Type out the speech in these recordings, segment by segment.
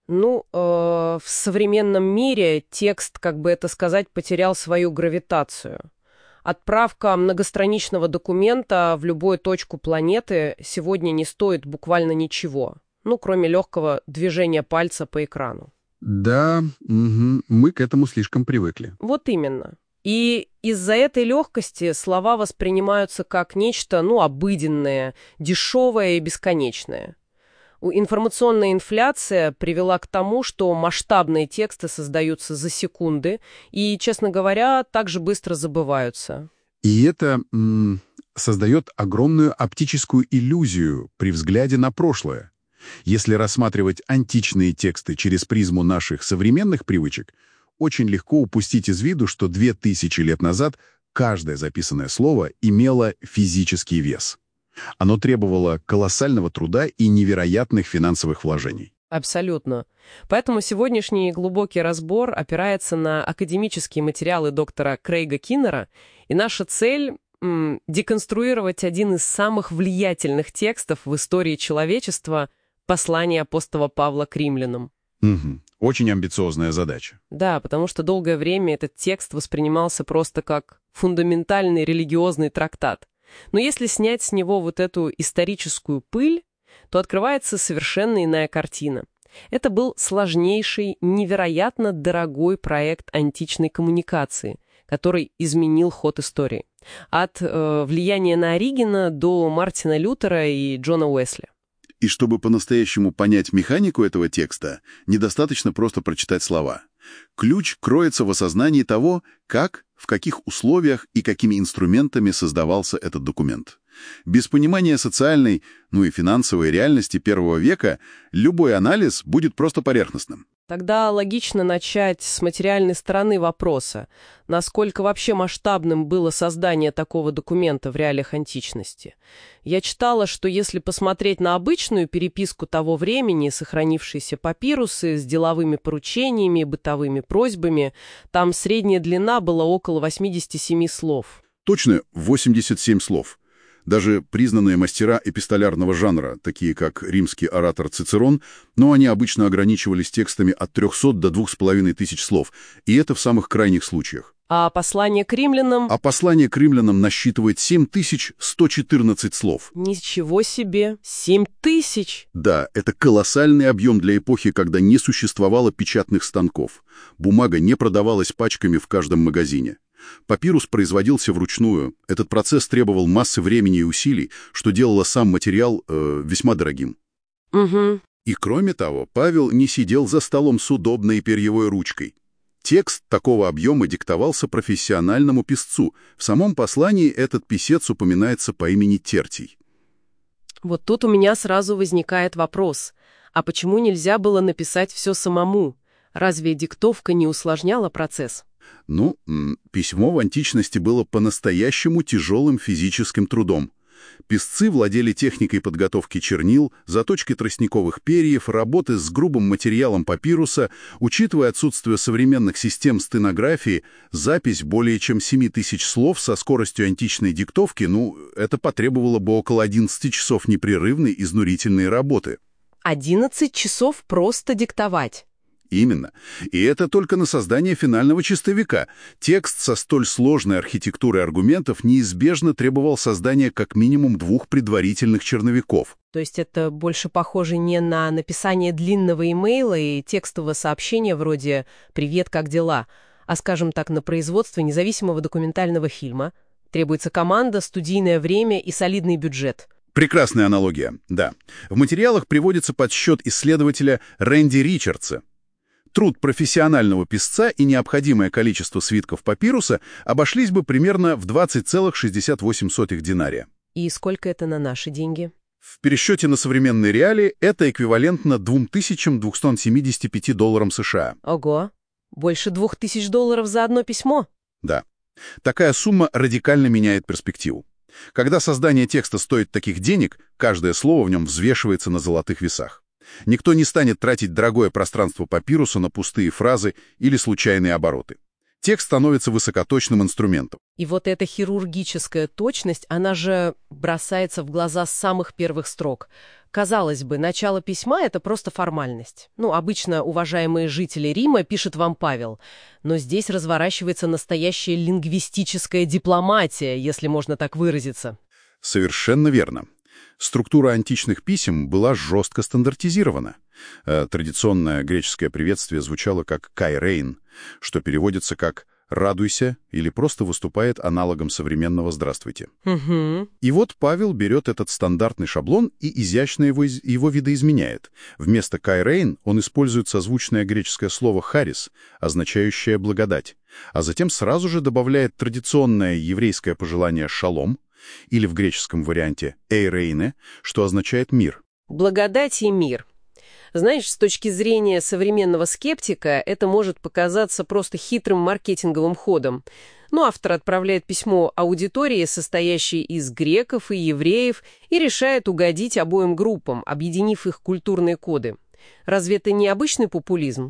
В современном мире текст, как бы это сказать, потерял свою гравитацию. Отправка многостраничного документа в любую точку планеты сегодня не стоит буквально ничего, кроме легкого движения пальца по экрану. Да, мы к этому слишком привыкли. Вот именно. И из-за этой легкости слова воспринимаются как нечто, обыденное, дешевое и бесконечное. Информационная инфляция привела к тому, что масштабные тексты создаются за секунды и, честно говоря, также быстро забываются. И это создает огромную оптическую иллюзию при взгляде на прошлое. Если рассматривать античные тексты через призму наших современных привычек, очень легко упустить из виду, что 2000 лет назад каждое записанное слово имело физический вес. Оно требовало колоссального труда и невероятных финансовых вложений. Абсолютно. Поэтому сегодняшний глубокий разбор опирается на академические материалы доктора Крейга Киннера, и наша цель — деконструировать один из самых влиятельных текстов в истории человечества — послание апостола Павла к римлянам. Очень амбициозная задача. Да, потому что долгое время этот текст воспринимался просто как фундаментальный религиозный трактат. Но если снять с него вот эту историческую пыль, то открывается совершенно иная картина. Это был сложнейший, невероятно дорогой проект античной коммуникации, который изменил ход истории. От влияния на Оригена до Мартина Лютера и Джона Уэсли. И чтобы по-настоящему понять механику этого текста, недостаточно просто прочитать слова. Ключ кроется в осознании того, как, в каких условиях и какими инструментами создавался этот документ. Без понимания социальной, и финансовой реальности первого века любой анализ будет просто поверхностным. Тогда логично начать с материальной стороны вопроса. Насколько вообще масштабным было создание такого документа в реалиях античности? Я читала, что если посмотреть на обычную переписку того времени, сохранившиеся папирусы с деловыми поручениями и бытовыми просьбами, там средняя длина была около 87 слов. Точно 87 слов. Даже признанные мастера эпистолярного жанра, такие как римский оратор Цицерон, но они обычно ограничивались текстами от 300 до 2500 слов, и это в самых крайних случаях. А послание к римлянам? А послание к римлянам насчитывает 7114 слов. Ничего себе! 7000! Да, это колоссальный объем для эпохи, когда не существовало печатных станков. Бумага не продавалась пачками в каждом магазине. Папирус производился вручную. Этот процесс требовал массы времени и усилий, что делало сам материал весьма дорогим. И кроме того, Павел не сидел за столом с удобной перьевой ручкой. Текст такого объема диктовался профессиональному писцу. В самом послании этот писец упоминается по имени Тертий. Вот тут у меня сразу возникает вопрос. А почему нельзя было написать все самому? Разве диктовка не усложняла процесс? Письмо в античности было по-настоящему тяжелым физическим трудом. Писцы владели техникой подготовки чернил, заточки тростниковых перьев, работы с грубым материалом папируса. Учитывая отсутствие современных систем стенографии, запись более чем 7000 слов со скоростью античной диктовки, это потребовало бы около 11 часов непрерывной изнурительной работы. 11 часов просто диктовать? Именно. И это только на создание финального чистовика. Текст со столь сложной архитектурой аргументов неизбежно требовал создания как минимум 2 предварительных черновиков. То есть это больше похоже не на написание длинного имейла и текстового сообщения вроде «Привет, как дела?», а, скажем так, на производство независимого документального фильма. Требуется команда, студийное время и солидный бюджет. Прекрасная аналогия, да. В материалах приводится подсчет исследователя Рэнди Ричардса. Труд профессионального писца и необходимое количество свитков папируса обошлись бы примерно в 20,68 динария. И сколько это на наши деньги? В пересчете на современные реалии это эквивалентно $2275 США. Ого! Больше $2000 за одно письмо? Да. Такая сумма радикально меняет перспективу. Когда создание текста стоит таких денег, каждое слово в нем взвешивается на золотых весах. Никто не станет тратить дорогое пространство папируса на пустые фразы или случайные обороты. Текст становится высокоточным инструментом. И вот эта хирургическая точность, она же бросается в глаза с самых первых строк. Казалось бы, начало письма — это просто формальность. Обычно уважаемые жители Рима пишет вам Павел. Но здесь разворачивается настоящая лингвистическая дипломатия, если можно так выразиться. Совершенно верно. Структура античных писем была жестко стандартизирована. Традиционное греческое приветствие звучало как «кайрейн», что переводится как «радуйся» или просто выступает аналогом современного «здравствуйте». Угу. И вот Павел берет этот стандартный шаблон и изящно его видоизменяет. Вместо «кайрейн» он использует созвучное греческое слово «харис», означающее «благодать», а затем сразу же добавляет традиционное еврейское пожелание «шалом», или в греческом варианте «эйрейне», что означает «мир». Благодать и мир. Знаешь, с точки зрения современного скептика, это может показаться просто хитрым маркетинговым ходом. Автор отправляет письмо аудитории, состоящей из греков и евреев, и решает угодить обоим группам, объединив их культурные коды. Разве это не обычный популизм?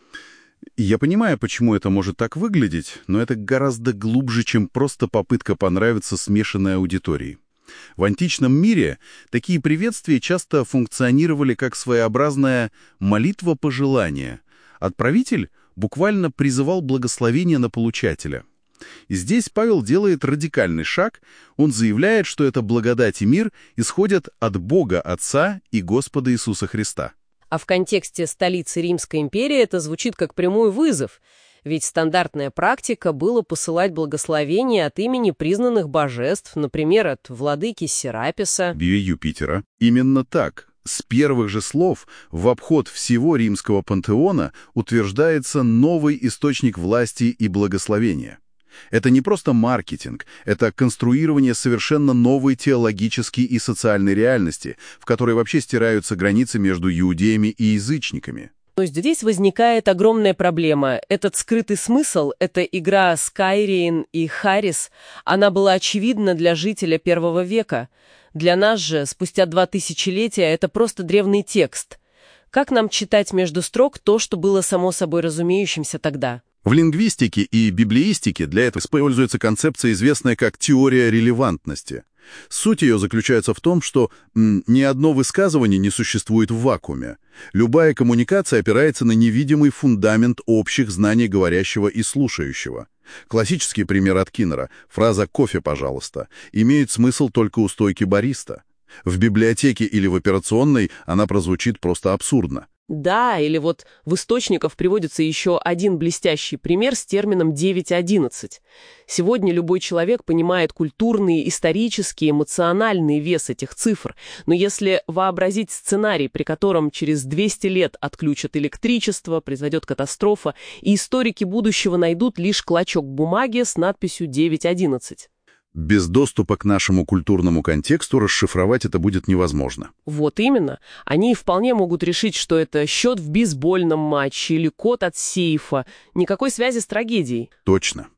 Я понимаю, почему это может так выглядеть, но это гораздо глубже, чем просто попытка понравиться смешанной аудитории. В античном мире такие приветствия часто функционировали как своеобразная молитва пожелания. Отправитель буквально призывал благословение на получателя. И здесь Павел делает радикальный шаг. Он заявляет, что эта благодать и мир исходят от Бога Отца и Господа Иисуса Христа. А в контексте столицы Римской империи это звучит как прямой вызов. Ведь стандартная практика была посылать благословения от имени признанных божеств, например, от владыки Сераписа. Бия Юпитера. Именно так. С первых же слов в обход всего римского пантеона утверждается новый источник власти и благословения. Это не просто маркетинг, это конструирование совершенно новой теологической и социальной реальности, в которой вообще стираются границы между иудеями и язычниками. То есть здесь возникает огромная проблема. Этот скрытый смысл, эта игра Скайрейн и Харис, она была очевидна для жителя первого века. Для нас же, спустя 2000 это просто древний текст. Как нам читать между строк то, что было само собой разумеющимся тогда? В лингвистике и библеистике для этого используется концепция, известная как теория релевантности. Суть ее заключается в том, что ни одно высказывание не существует в вакууме. Любая коммуникация опирается на невидимый фундамент общих знаний говорящего и слушающего. Классический пример от Киннера, фраза «кофе, пожалуйста», имеет смысл только у стойки бариста. В библиотеке или в операционной она прозвучит просто абсурдно. Да, или вот в источниках приводится еще один блестящий пример с термином 9.11. Сегодня любой человек понимает культурный, исторический, эмоциональный вес этих цифр, но если вообразить сценарий, при котором через 200 лет отключат электричество, произойдет катастрофа, и историки будущего найдут лишь клочок бумаги с надписью 9.11. Без доступа к нашему культурному контексту расшифровать это будет невозможно. Вот именно. Они вполне могут решить, что это счет в бейсбольном матче или код от сейфа. Никакой связи с трагедией. Точно.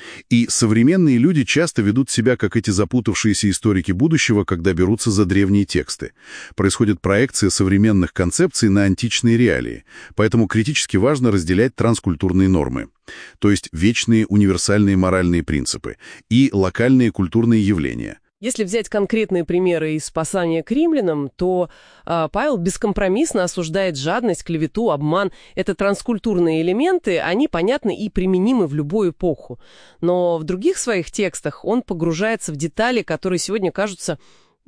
И современные люди часто ведут себя, как эти запутавшиеся историки будущего, когда берутся за древние тексты. Происходит проекция современных концепций на античные реалии, поэтому критически важно разделять транскультурные нормы, то есть вечные универсальные моральные принципы, и локальные культурные явления. Если взять конкретные примеры из послания к римлянам, то Павел бескомпромиссно осуждает жадность, клевету, обман. Это транскультурные элементы, они понятны и применимы в любую эпоху. Но в других своих текстах он погружается в детали, которые сегодня кажутся,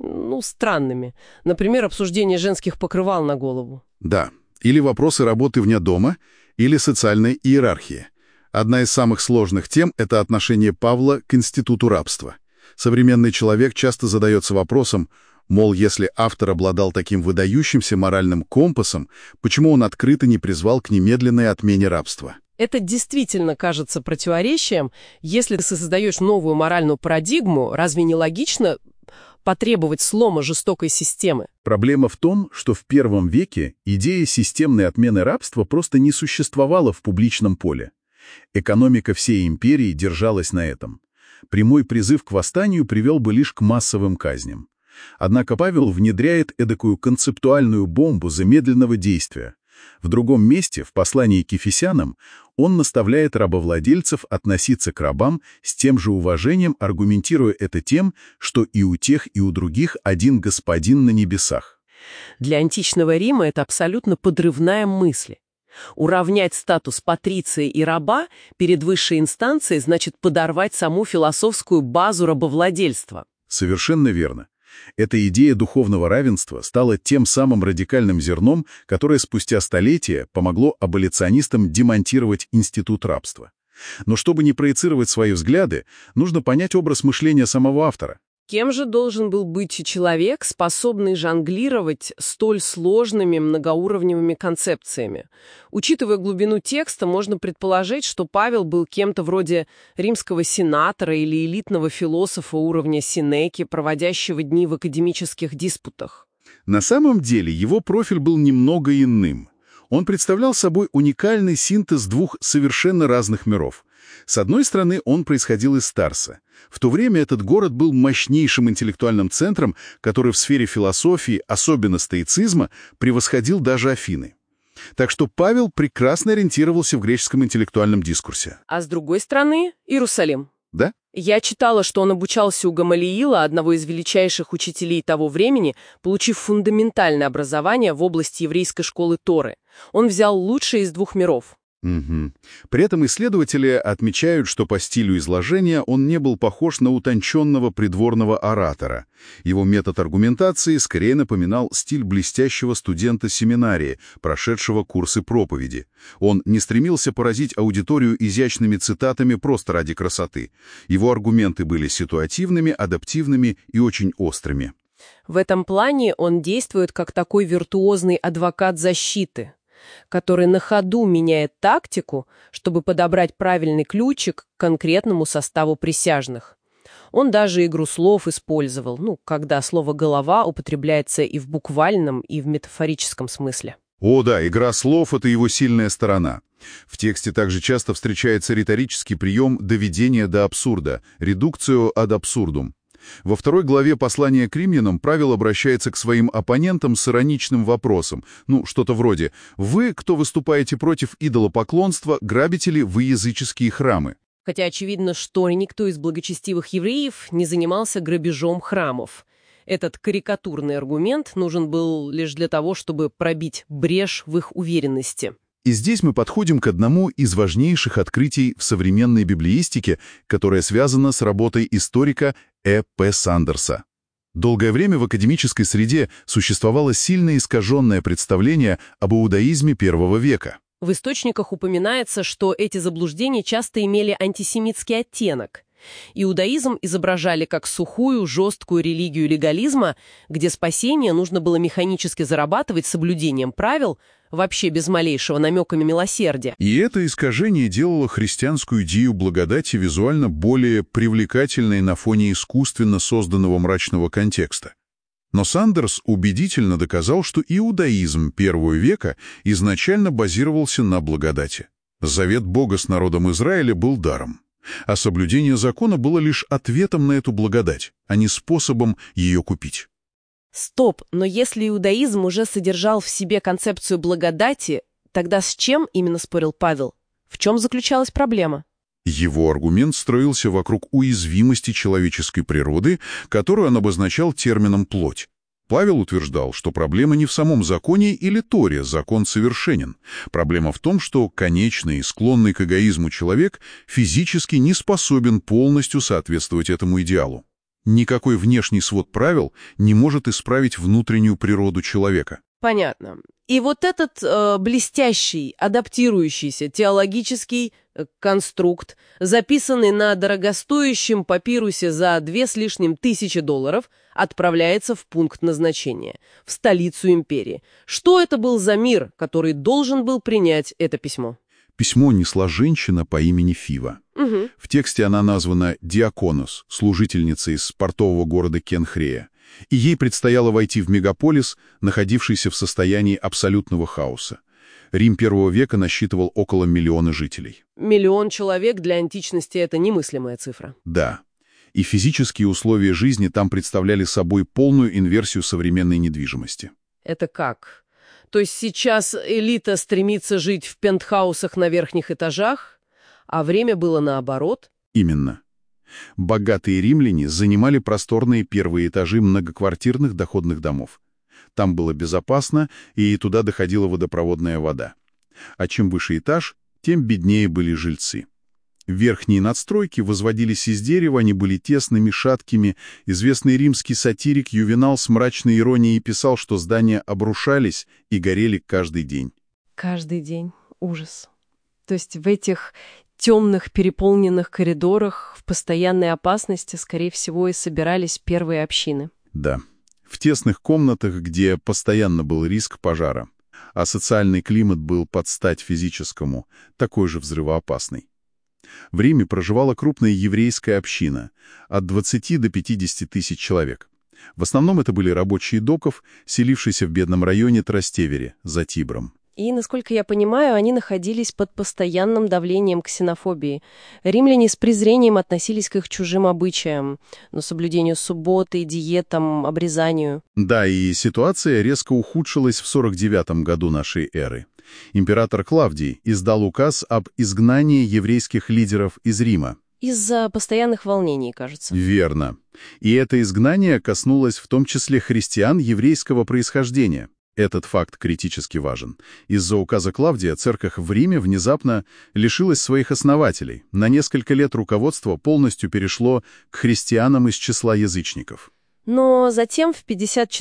странными. Например, обсуждение женских покрывал на голову. Да, или вопросы работы вне дома, или социальной иерархии. Одна из самых сложных тем — это отношение Павла к институту рабства. Современный человек часто задается вопросом, мол, если автор обладал таким выдающимся моральным компасом, почему он открыто не призвал к немедленной отмене рабства? Это действительно кажется противоречием. Если ты создаешь новую моральную парадигму, разве не логично потребовать слома жестокой системы? Проблема в том, что в первом веке идея системной отмены рабства просто не существовала в публичном поле. Экономика всей империи держалась на этом. Прямой призыв к восстанию привел бы лишь к массовым казням. Однако Павел внедряет эдакую концептуальную бомбу замедленного действия. В другом месте, в послании к Ефесянам, он наставляет рабовладельцев относиться к рабам с тем же уважением, аргументируя это тем, что и у тех, и у других один господин на небесах. Для античного Рима это абсолютно подрывная мысль. Уравнять статус патриция и раба перед высшей инстанцией значит подорвать саму философскую базу рабовладельства. Совершенно верно. Эта идея духовного равенства стала тем самым радикальным зерном, которое спустя столетия помогло аболиционистам демонтировать институт рабства. Но чтобы не проецировать свои взгляды, нужно понять образ мышления самого автора. Кем же должен был быть человек, способный жонглировать столь сложными многоуровневыми концепциями? Учитывая глубину текста, можно предположить, что Павел был кем-то вроде римского сенатора или элитного философа уровня Сенеки, проводящего дни в академических диспутах. На самом деле его профиль был немного иным. Он представлял собой уникальный синтез двух совершенно разных миров. С одной стороны, он происходил из Тарса. В то время этот город был мощнейшим интеллектуальным центром, который в сфере философии, особенно стоицизма, превосходил даже Афины. Так что Павел прекрасно ориентировался в греческом интеллектуальном дискурсе. А с другой стороны, Иерусалим. Да? Я читала, что он обучался у Гамалиила, одного из величайших учителей того времени, получив фундаментальное образование в области еврейской школы Торы. Он взял лучшее из двух миров. Угу. При этом исследователи отмечают, что по стилю изложения он не был похож на утонченного придворного оратора. Его метод аргументации скорее напоминал стиль блестящего студента семинарии, прошедшего курсы проповеди. Он не стремился поразить аудиторию изящными цитатами просто ради красоты. Его аргументы были ситуативными, адаптивными и очень острыми. В этом плане он действует как такой виртуозный адвокат защиты, который на ходу меняет тактику, чтобы подобрать правильный ключик к конкретному составу присяжных. Он даже игру слов использовал, когда слово «голова» употребляется и в буквальном, и в метафорическом смысле. О да, игра слов — это его сильная сторона. В тексте также часто встречается риторический прием доведения до абсурда, редукцио ад абсурдум. Во второй главе послания к римлянам Павел обращается к своим оппонентам с ироничным вопросом. Что-то вроде «Вы, кто выступаете против идолопоклонства, грабите ли вы языческие храмы?» Хотя очевидно, что никто из благочестивых евреев не занимался грабежом храмов. Этот карикатурный аргумент нужен был лишь для того, чтобы пробить брешь в их уверенности. И здесь мы подходим к одному из важнейших открытий в современной библеистике, которое связано с работой историка Э.П. Сандерса. Долгое время в академической среде существовало сильно искаженное представление об иудаизме первого века. В источниках упоминается, что эти заблуждения часто имели антисемитский оттенок. Иудаизм изображали как сухую, жесткую религию легализма, где спасение нужно было механически зарабатывать соблюдением правил, вообще без малейшего намека на милосердие. И это искажение делало христианскую идею благодати визуально более привлекательной на фоне искусственно созданного мрачного контекста. Но Сандерс убедительно доказал, что иудаизм первого века изначально базировался на благодати. Завет Бога с народом Израиля был даром, а соблюдение закона было лишь ответом на эту благодать, а не способом ее купить. Стоп, но если иудаизм уже содержал в себе концепцию благодати, тогда с чем именно спорил Павел? В чем заключалась проблема? Его аргумент строился вокруг уязвимости человеческой природы, которую он обозначал термином «плоть». Павел утверждал, что проблема не в самом законе или Торе, закон совершенен. Проблема в том, что конечный и склонный к эгоизму человек физически не способен полностью соответствовать этому идеалу. Никакой внешний свод правил не может исправить внутреннюю природу человека. Понятно. И вот этот блестящий, адаптирующийся теологический конструкт, записанный на дорогостоящем папирусе за $2 с лишним тысячи, отправляется в пункт назначения, в столицу империи. Что это был за мир, который должен был принять это письмо? Письмо несла женщина по имени Фива. Угу. В тексте она названа Диаконос, служительницей из портового города Кенхрея. И ей предстояло войти в мегаполис, находившийся в состоянии абсолютного хаоса. Рим первого века насчитывал около 1 миллиона жителей. 1 миллион человек для античности — это немыслимая цифра. Да. И физические условия жизни там представляли собой полную инверсию современной недвижимости. Это как? То есть сейчас элита стремится жить в пентхаусах на верхних этажах, а время было наоборот? Именно. Богатые римляне занимали просторные первые этажи многоквартирных доходных домов. Там было безопасно, и туда доходила водопроводная вода. А чем выше этаж, тем беднее были жильцы. Верхние надстройки возводились из дерева, они были тесными, шаткими. Известный римский сатирик Ювенал с мрачной иронией писал, что здания обрушались и горели каждый день. Каждый день. Ужас. То есть в этих темных переполненных коридорах в постоянной опасности, скорее всего, и собирались первые общины. Да. В тесных комнатах, где постоянно был риск пожара. А социальный климат был под стать физическому, такой же взрывоопасный. В Риме проживала крупная еврейская община, от 20 до 50 тысяч человек. В основном это были рабочие доков, селившиеся в бедном районе Трастевере, за Тибром. И, насколько я понимаю, они находились под постоянным давлением ксенофобии. Римляне с презрением относились к их чужим обычаям, но соблюдению субботы, диетам, обрезанию. Да, и ситуация резко ухудшилась в 49 году нашей эры. Император Клавдий издал указ об изгнании еврейских лидеров из Рима. Из-за постоянных волнений, кажется. Верно. И это изгнание коснулось в том числе христиан еврейского происхождения. Этот факт критически важен. Из-за указа Клавдия церковь в Риме внезапно лишилась своих основателей. На несколько лет руководство полностью перешло к христианам из числа язычников. Но затем в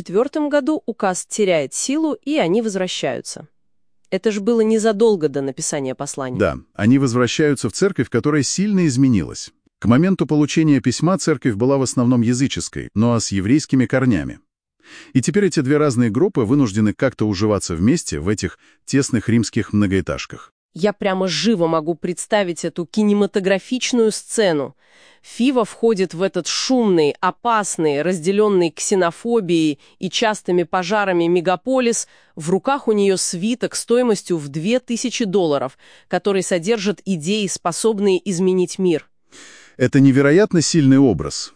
54 году указ теряет силу, и они возвращаются. Это же было незадолго до написания послания. Да, они возвращаются в церковь, которая сильно изменилась. К моменту получения письма церковь была в основном языческой, но с еврейскими корнями. И теперь эти две разные группы вынуждены как-то уживаться вместе в этих тесных римских многоэтажках. Я прямо живо могу представить эту кинематографичную сцену. Фива входит в этот шумный, опасный, разделенный ксенофобией и частыми пожарами мегаполис. В руках у нее свиток стоимостью в $2000, который содержит идеи, способные изменить мир. Это невероятно сильный образ.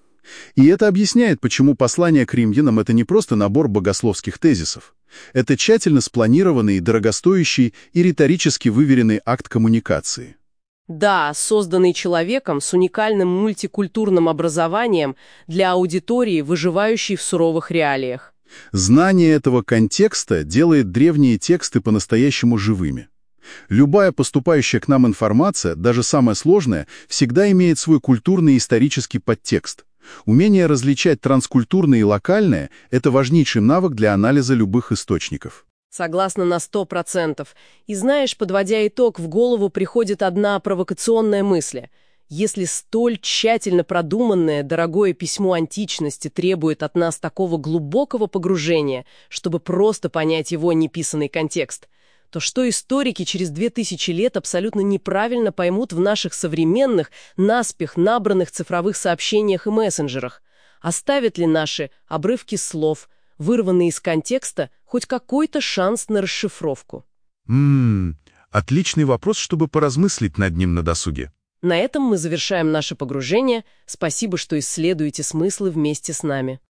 И это объясняет, почему послание к римлянам — это не просто набор богословских тезисов. Это тщательно спланированный, дорогостоящий и риторически выверенный акт коммуникации. Да, созданный человеком с уникальным мультикультурным образованием для аудитории, выживающей в суровых реалиях. Знание этого контекста делает древние тексты по-настоящему живыми. Любая поступающая к нам информация, даже самая сложная, всегда имеет свой культурный и исторический подтекст. Умение различать транскультурное и локальное – это важнейший навык для анализа любых источников. Согласна на 100%. И знаешь, подводя итог, в голову приходит одна провокационная мысль. Если столь тщательно продуманное, дорогое письмо античности требует от нас такого глубокого погружения, чтобы просто понять его неписанный контекст, то что историки через 2000 лет абсолютно неправильно поймут в наших современных, наспех набранных цифровых сообщениях и мессенджерах? Оставят ли наши обрывки слов, вырванные из контекста, хоть какой-то шанс на расшифровку? Отличный вопрос, чтобы поразмыслить над ним на досуге. На этом мы завершаем наше погружение. Спасибо, что исследуете смыслы вместе с нами.